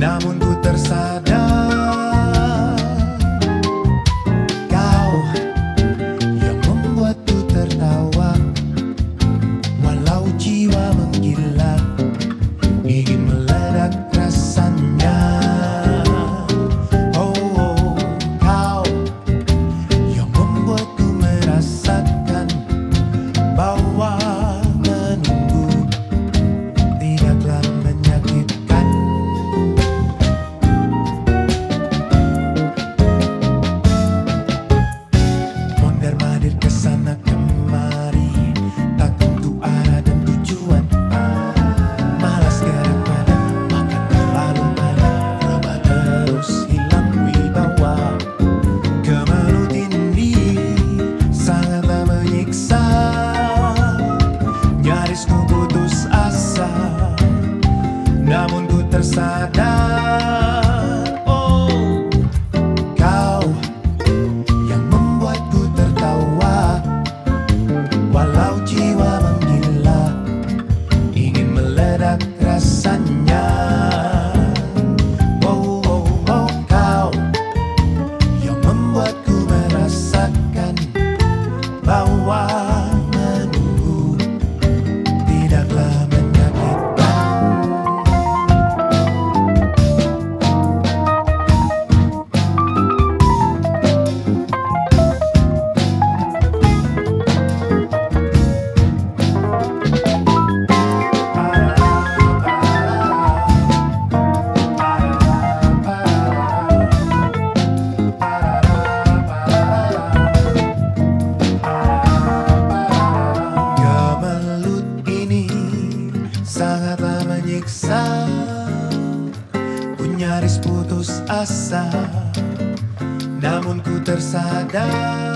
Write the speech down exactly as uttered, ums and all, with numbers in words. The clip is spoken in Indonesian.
namun ku tersadar kau yang membuatku tertawa. Walau jiwa menggila, ingin meledak rasanya. Oh, oh, kau yang membuatku merasakan bahwa menunggu tidaklah menyakitkan. Mondar-mandir kesana kemari, tak tentu arah dan tujuan. Malas gerak badan, makan terlalu banyak, rebah terus hilang wibawa. Kemelut ini sangatlah menyiksa, nyaris ku putus asa, namun ku tersadar. Oh, kau yang membuatku tertawa. Walau jiwa menggila, ingin meledak rasanya. Oh, oh, oh, kau yang membuatku merasakan bahwa menunggu tidaklah menyakitkan. Kemelut ini sangatlah menyiksa, ku nyaris putus asa, namun ku tersadar.